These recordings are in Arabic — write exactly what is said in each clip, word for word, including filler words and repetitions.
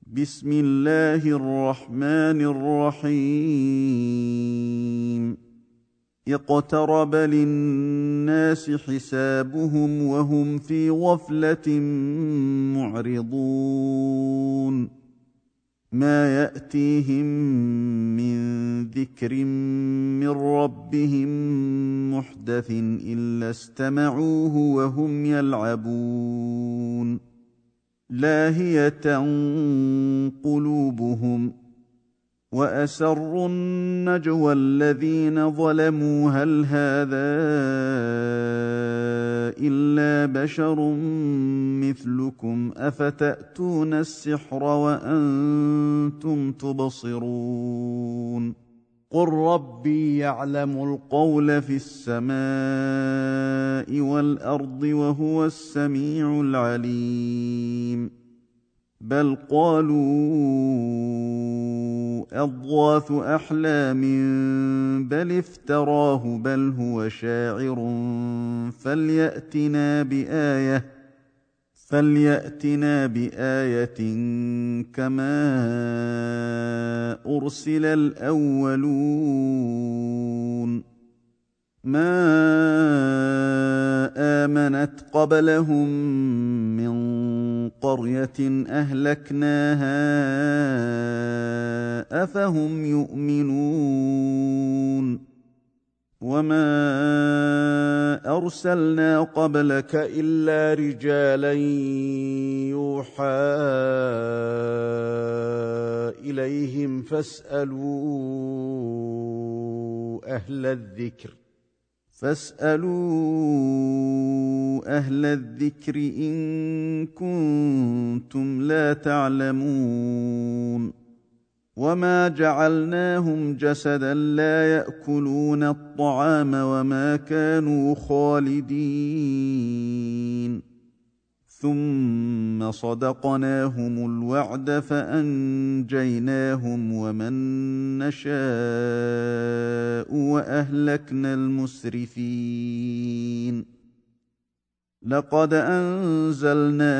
بسم الله الرحمن الرحيم اقترب للناس حسابهم وهم في غفلة معرضون ما يأتيهم من ذكر من ربهم محدث إلا استمعوه وهم يلعبون لاهية قلوبهم وأسروا النجوى الذين ظلموا هل هذا إلا بشر مثلكم أفتأتون السحر وأنتم تبصرون قل ربي يعلم القول في السماء والأرض وهو السميع العليم بل قالوا أضغاث أحلام بل افتراه بل هو شاعر فليأتنا بآية فليأتنا بآية كما أرسل الأولون ما آمنت قبلهم من قرية أهلكناها أفهم يؤمنون وما أرسلنا قبلك إلا رجالا يوحى إليهم فاسألوا أهل الذكر فاسألوا أهل الذكر إن كنتم لا تعلمون وما جعلناهم جسدا لا يأكلون الطعام وما كانوا خالدين ثم صدقناهم الوعد فأنجيناهم ومن نشاء وأهلكنا المسرفين لقد أنزلنا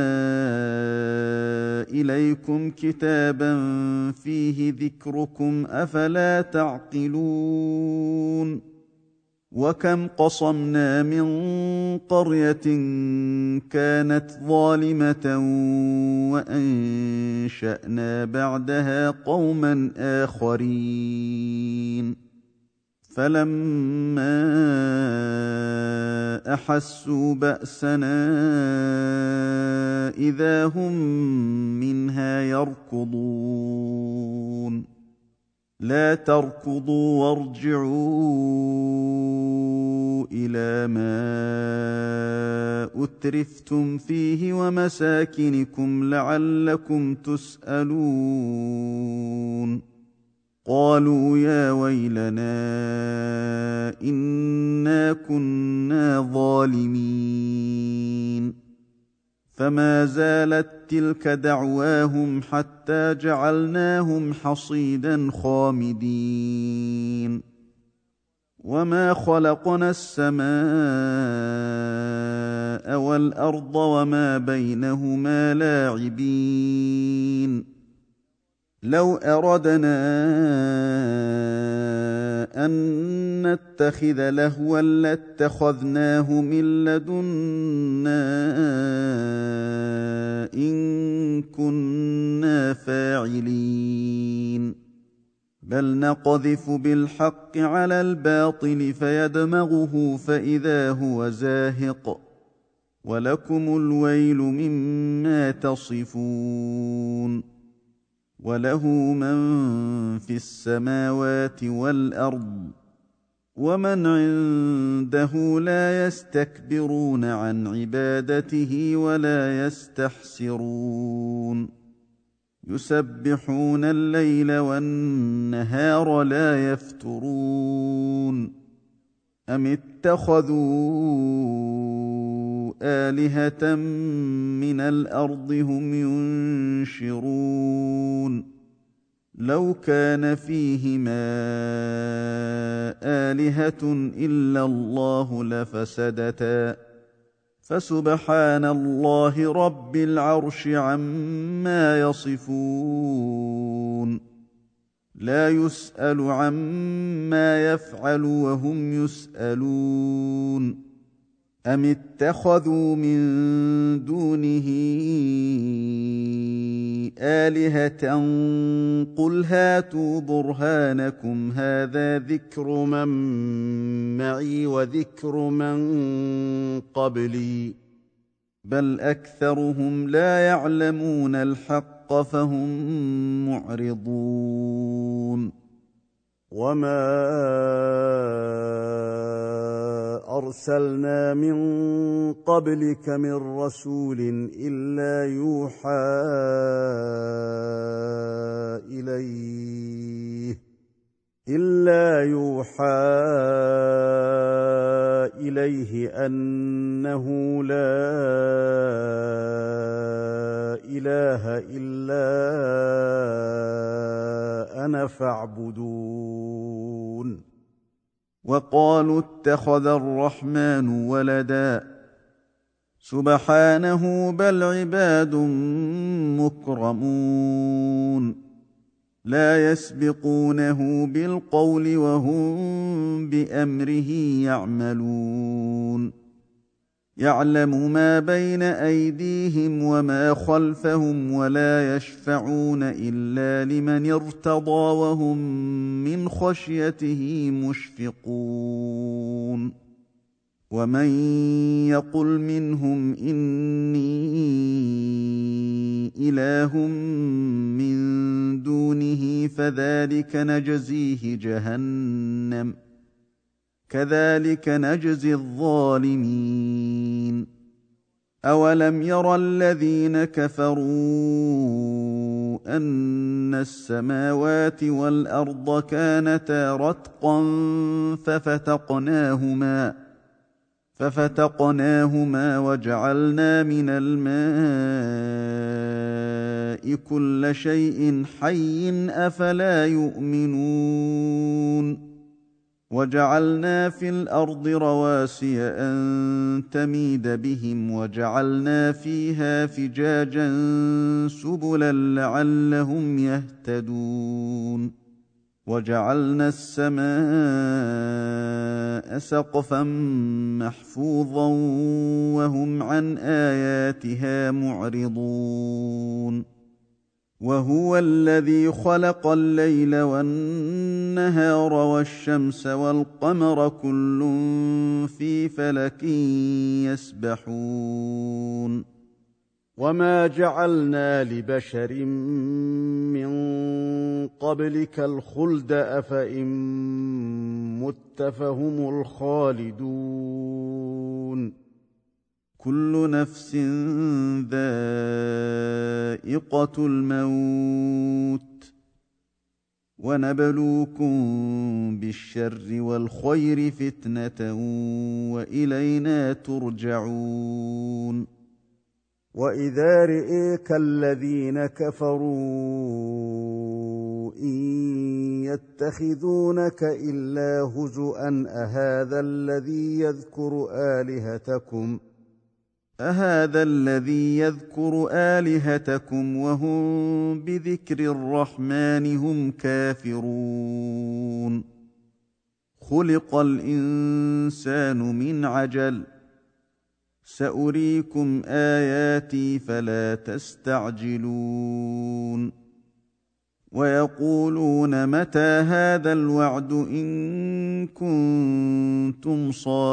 إليكم كتابا فيه ذكركم أفلا تعقلون وكم قصمنا من قرية كانت ظالمة وأنشأنا بعدها قوما آخرين فلما أحسوا بأسنا إذا هم منها يركضون لا تركضوا وارجعوا إلى ما أترفتم فيه ومساكنكم لعلكم تسألون قالوا يا ويلنا إنا كنا ظالمين فما زالت تلك دعواهم حتى جعلناهم حصيدا خامدين وما خلقنا السماء والأرض وما بينهما لاعبين لو أردنا أن نتخذ لهوا لاتخذناه من لدنا إن كنا فاعلين بل نقذف بالحق على الباطل فيدمغه فإذا هو زاهق ولكم الويل مما تصفون وله من في السماوات والأرض ومن عنده لا يستكبرون عن عبادته ولا يستحسرون يسبحون الليل والنهار لا يفترون أم اتخذوا آلهة من الأرض هم ينشرون لو كان فيهما آلهة إلا الله لفسدتا فسبحان الله رب العرش عما يصفون لا يسأل عما يفعل وهم يسألون أم اتخذوا من دونه آلهة قل هاتوا برهانكم هذا ذكر من معي وذكر من قبلي بل أكثرهم لا يعلمون الحق فهم معرضون وما أرسلنا من قبلك من رسول إلا يوحى إليه إلا يوحى إليه أنه لا إله إلا أنا فاعبدون وقالوا اتخذ الرحمن ولدا سبحانه بل عباد مكرمون لا يسبقونه بالقول وهم بأمره يعملون يعلم ما بين أيديهم وما خلفهم ولا يشفعون إلا لمن ارتضى وهم من خشيته مشفقون ومن يقل منهم إني إله من دونه فذلك نجزيه جهنم كذلك نجزي الظالمين أولم يرى الذين كفروا أن السماوات والأرض كانتا رتقا ففتقناهما ففتقناهما وجعلنا من الماء كل شيء حي أفلا يؤمنون وجعلنا في الأرض رواسي أن تميد بهم وجعلنا فيها فجاجا سبلا لعلهم يهتدون وجعلنا السماء سقفا محفوظا وهم عن آياتها معرضون وهو الذي خلق الليل والنهار والشمس والقمر كل في فلك يسبحون وما جعلنا لبشر من قبلك الخلد أفإن مت فهم الخالدون كل نفس ذائقة الموت ونبلوكم بالشر والخير فتنة وإلينا ترجعون وإذا رئيك الذين كفروا إن يتخذونك إلا هزؤا أهذا الذي يذكر آلهتكم أهذا الذي يذكر آلهتكم وهم بذكر الرحمن هم كافرون خلق الإنسان من عجل سأريكم آياتي فلا تستعجلون ويقولون متى هذا الوعد إن كنتم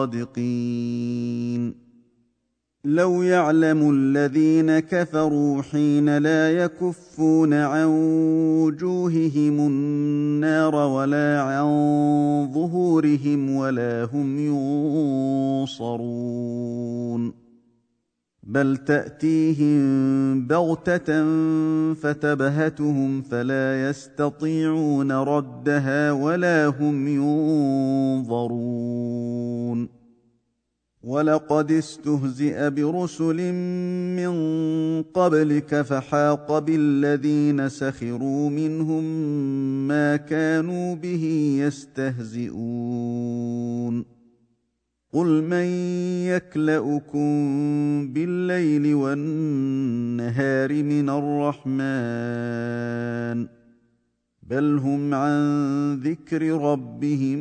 صادقين لو يعلم الذين كفروا حين لا يكفون عن وجوههم النار ولا عن ظهورهم ولا هم ينصرون بل تأتيهم بغتة فتبهتهم فلا يستطيعون ردها ولا هم ينظرون ولقد استهزئ برسل من قبلك فحاق بالذين سخروا منهم ما كانوا به يستهزئون قل من يكلؤكم بالليل والنهار من الرحمن بل هم عن ذكر ربهم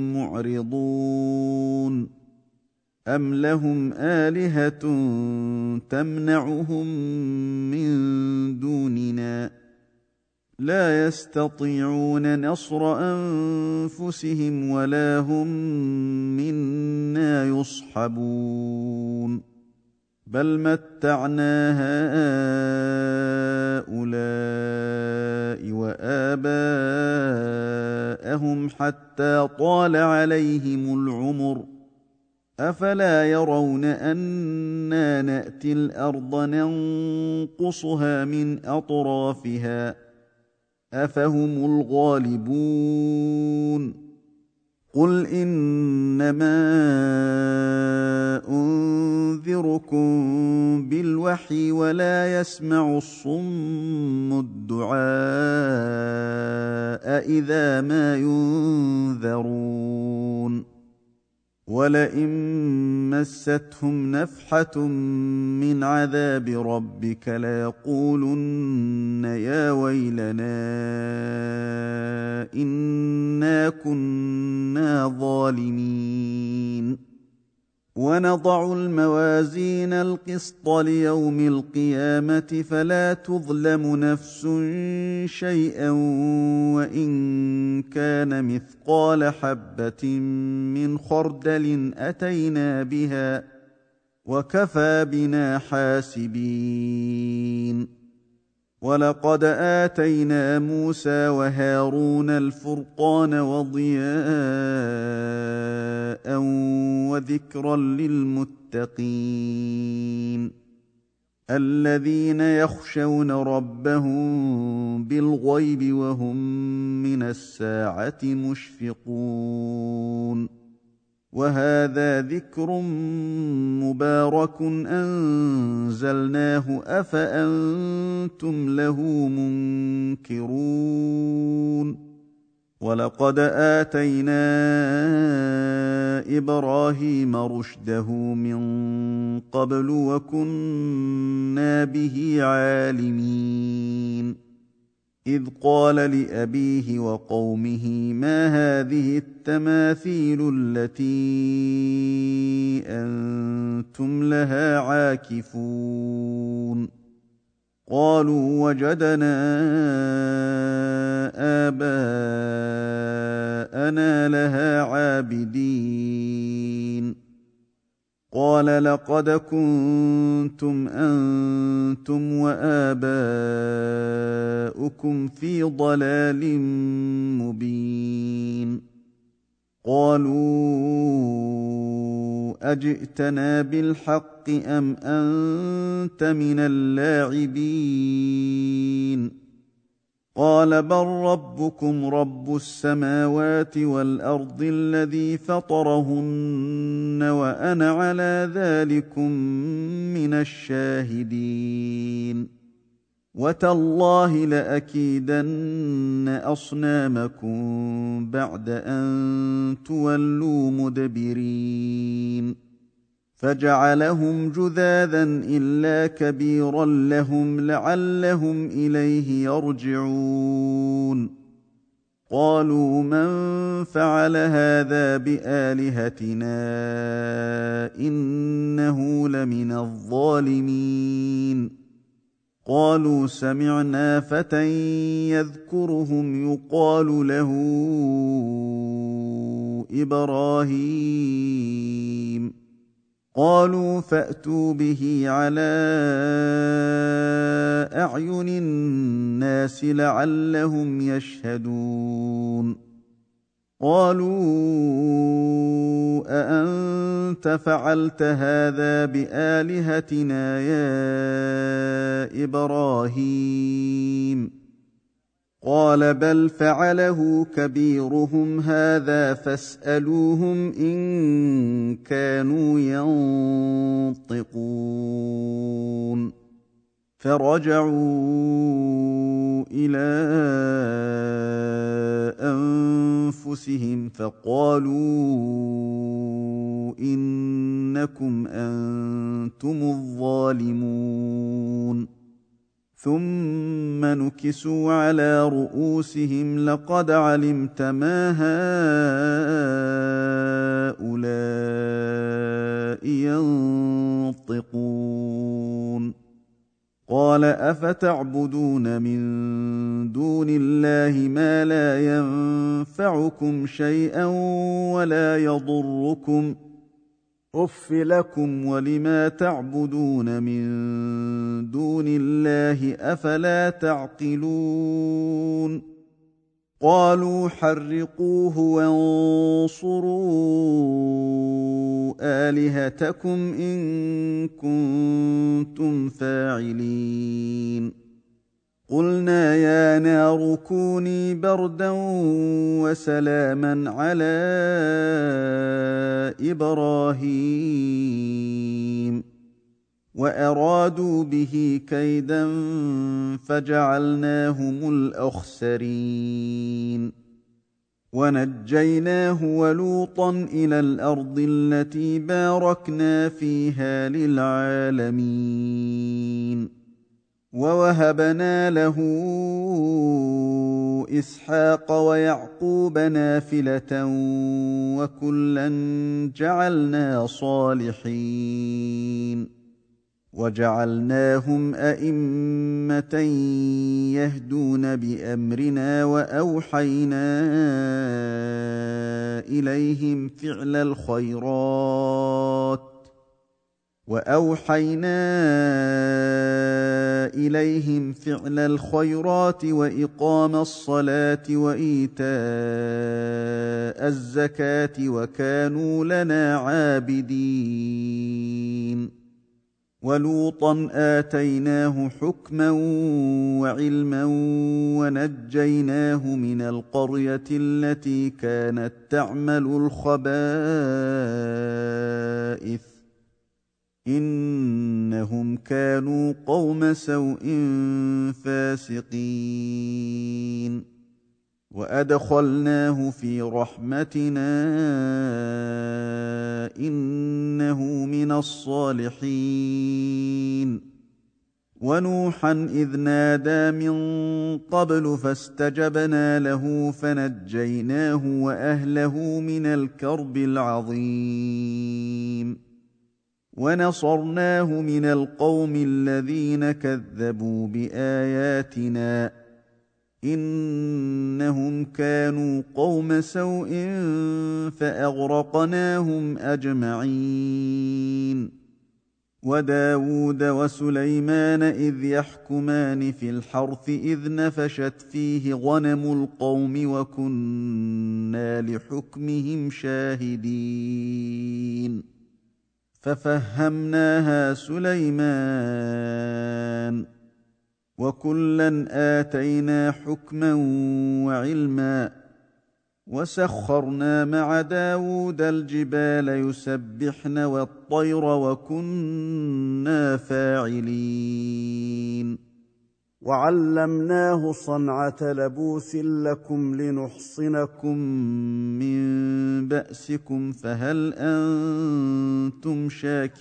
معرضون أم لهم آلهة تمنعهم من دوننا لا يستطيعون نصر أنفسهم ولا هم منا يصحبون بل متعنا هؤلاء وآباءهم حتى طال عليهم العمر أفلا يرون أنا نأتي الأرض ننقصها من أطرافها أفهم الغالبون قل إنما أنذركم بالوحي ولا يسمع الصم الدعاء إذا ما ينذرون ولئن مستهم نفحة من عذاب ربك ليقولن يا ويلنا إنا كنا ظالمين ونضع الموازين القسط ليوم القيامة فلا تظلم نفس شيئا وإن كان مثقال حبة من خردل أتينا بها وكفى بنا حاسبين ولقد آتينا موسى وهارون الفرقان وضياء وذكرا للمتقين الذين يخشون ربهم بالغيب وهم من الساعة مشفقون وهذا ذكر مبارك أنزلناه أفأنتم له منكرون ولقد آتينا إبراهيم رشده من قبل وكنا به عالمين إذ قال لأبيه وقومه ما هذه التماثيل التي أنتم لها عاكفون قالوا وجدنا آباءنا لها عابدين قال لقد كنتم أنتم وآباؤكم في ضلال مبين قالوا أجئتنا بالحق أم أنت من اللاعبين قال بل ربكم رب السماوات والأرض الذي فطرهن وأنا على ذلكم من الشاهدين وتالله لأكيدن أصنامكم بعد أن تولوا مدبرين فجعلهم جذاذا إلا كبيرا لهم لعلهم إليه يرجعون قالوا من فعل هذا بآلهتنا إنه لمن الظالمين قالوا سمعنا فتى يذكرهم يقال له إبراهيم قالوا فأتوا به على أعين الناس لعلهم يشهدون قالوا أأنت فعلت هذا بآلهتنا يا إبراهيم قال بل فعله كبيرهم هذا فاسألوهم إن كانوا ينطقون فرجعوا إلى أنفسهم فقالوا إنكم أنتم الظالمون ثم نكسوا على رؤوسهم لقد علمت ما هؤلاء ينطقون قال أفتعبدون من دون الله ما لا ينفعكم شيئا ولا يضركم أف لكم ولما تعبدون من دون الله أفلا تعقلون قالوا حرقوه وانصروا آلهتكم إن كنتم فاعلين قلنا يا نار كوني بردا وسلاما على إبراهيم وأرادوا به كيدا فجعلناهم الأخسرين ونجيناه ولوطا إلى الأرض التي باركنا فيها للعالمين ووهبنا له إسحاق ويعقوب نافلة وكلا جعلنا صالحين وجعلناهم أئمة يهدون بأمرنا وأوحينا إليهم فعل الخيرات وأوحينا إليهم فعل الخيرات وإقام الصلاة وإيتاء الزكاة وكانوا لنا عابدين ولوطا آتيناه حكما وعلما ونجيناه من القرية التي كانت تعمل الخبائث إنهم كانوا قوم سوء فاسقين وأدخلناه في رحمتنا إنه من الصالحين ونوحا إذ نادى من قبل فاستجبنا له فنجيناه وأهله من الكرب العظيم ونصرناه من القوم الذين كذبوا بآياتنا إنهم كانوا قوم سوء فأغرقناهم أجمعين وداود وسليمان إذ يحكمان في الحرث إذ نفشت فيه غنم القوم وكنا لحكمهم شاهدين ففهمناها سليمان وكلا آتينا حكما وعلما وسخرنا مع داود الجبال يسبحن والطير وكنا فاعلين وعلمناه صنعة لبوس لكم لنحصنكم من بأسكم فهل أنتم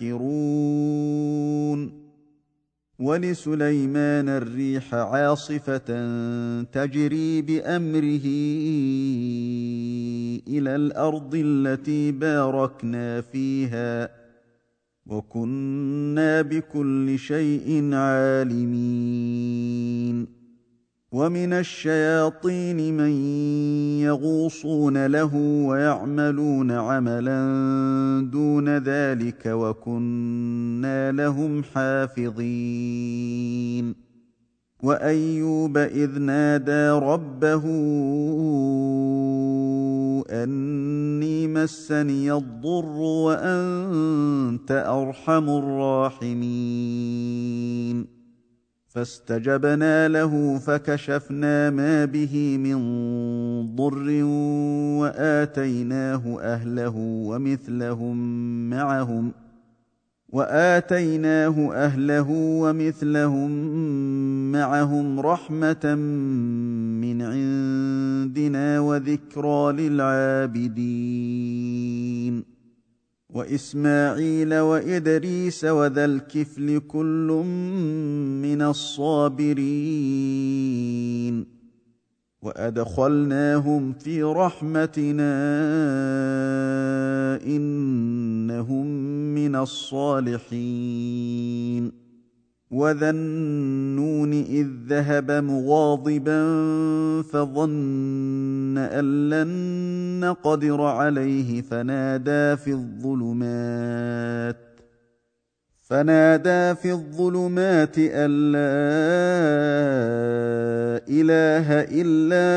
شاكرون ولسليمان الريح عاصفة تجري بأمره إلى الأرض التي باركنا فيها وكنا بكل شيء عالمين ومن الشياطين من يغوصون له ويعملون عملا دون ذلك وكنا لهم حافظين وأيوب إذ نادى ربه أني مسني الضر وأنت أرحم الراحمين فاستجبنا له فكشفنا ما به من ضر وآتيناه أهله ومثلهم معهم وآتيناه أهله ومثلهم معهم رحمة من عندنا وذكرى للعابدين وإسماعيل وإدريس وذا الكفل كل من الصابرين وأدخلناهم في رحمتنا إنهم من الصالحين وذا النون إذ ذهب مغاضبا فظن أن لن نقدر عليه فنادى في الظلمات فنادى في الظلمات أن لا إله إلا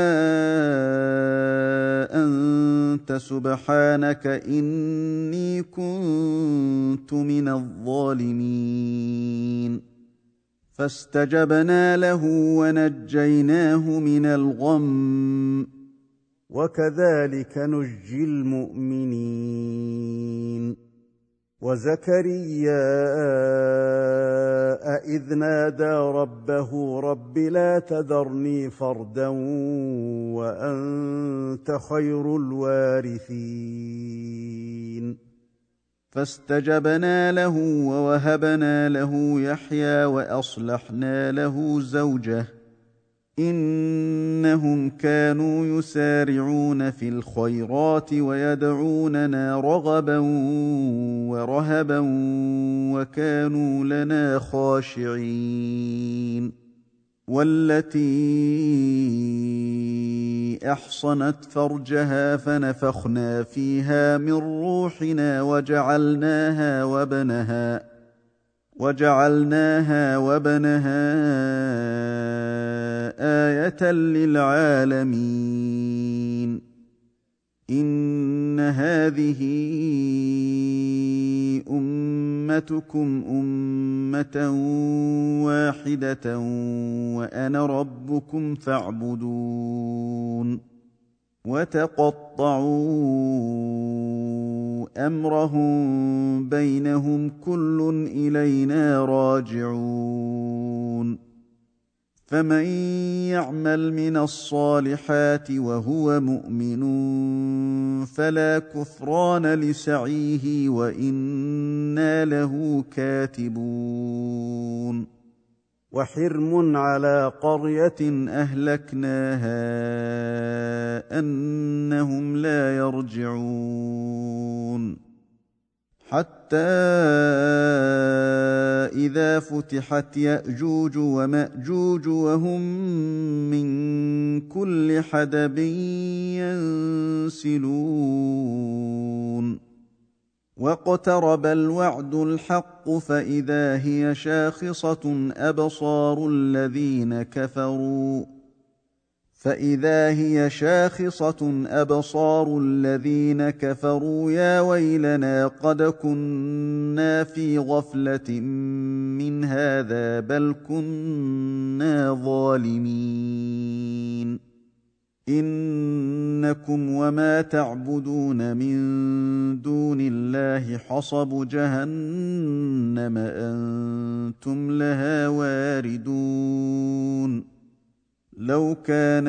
أنت سبحانك إني كنت من الظالمين فاستجبنا له ونجيناه من الغم وكذلك نجي المؤمنين وزكريا إذ نادى ربه رب لا تذرني فردا وأنت خير الوارثين فاستجبنا له ووهبنا له يحيى وأصلحنا له زوجه إنهم كانوا يسارعون في الخيرات ويدعوننا رغبا ورهبا وكانوا لنا خاشعين والتي أحصنت فرجها فنفخنا فيها من روحنا وجعلناها وبنها وجعلناها وبنها آية للعالمين إن هذه أمتكم أمة واحدة وأنا ربكم فاعبدون وتقطعوا أمرهم بينهم كل إلينا راجعون فمن يعمل من الصالحات وهو مؤمن فلا كفران لسعيه وإنا له كاتبون وحرم على قرية أهلكناها أنهم لا يرجعون حتى إذا فتحت يأجوج ومأجوج وهم من كل حدب ينسلون واقترب الوعد الحق فإذا هي شاخصة أبصار الذين كفروا فإذا هي شاخصة أبصار الذين كفروا يا ويلنا قد كنا في غفلة من هذا بل كنا ظالمين إنكم وما تعبدون من دون الله حصب جهنم أنتم لها واردون لو كان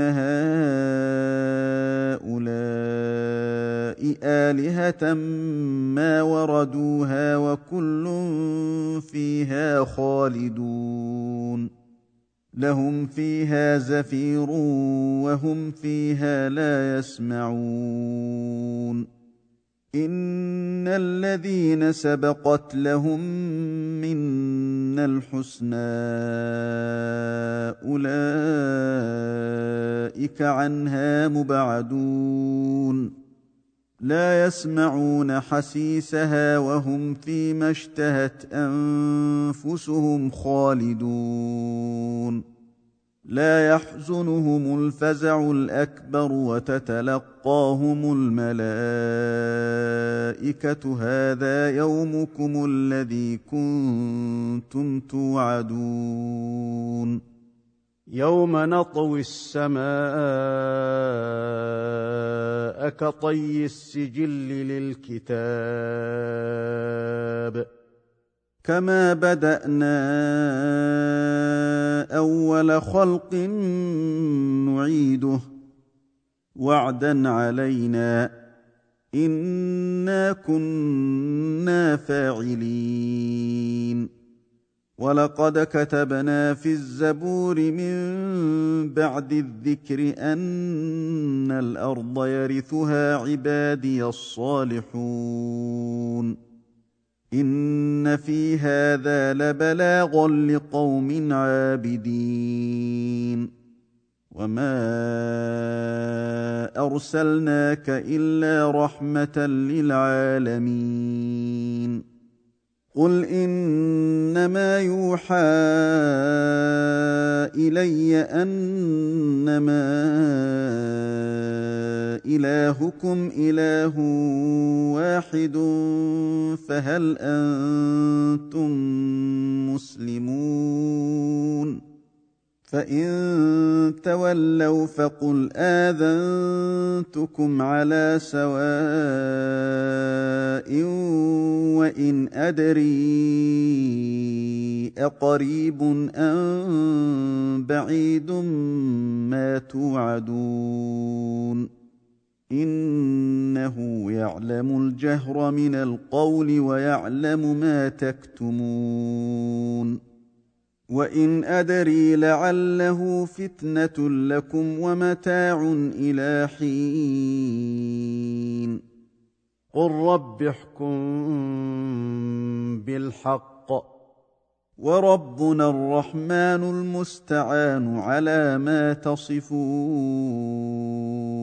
هؤلاء آلهة ما وردوها وكل فيها خالدون لهم فيها زفير وهم فيها لا يسمعون إن الذين سبقت لهم منا الحسنى أولئك عنها مبعدون لا يسمعون حسيسها وهم فيما اشتهت أنفسهم خالدون لا يحزنهم الفزع الأكبر وتتلقاهم الملائكة هذا يومكم الذي كنتم توعدون يوم نطوي السماء كطي السجل للكتاب كما بدأنا أول خلق نعيده وعدا علينا إنا كنا فاعلين ولقد كتبنا في الزبور من بعد الذكر أن الأرض يرثها عبادي الصالحون إن في هذا لبلاغا لقوم عابدين وما أرسلناك إلا رحمة للعالمين قل إنما يوحى إلي أنما إلهكم إله واحد فهل أنتم مسلمون فإن تولوا فقل آذنتكم على سواء وإن أدري أقريب أم بعيد ما توعدون إنه يعلم الجهر من القول ويعلم ما تكتمون وإن أدري لعله فتنة لكم ومتاع إلى حين قل رب احكم بالحق وربنا الرحمن المستعان على ما تصفون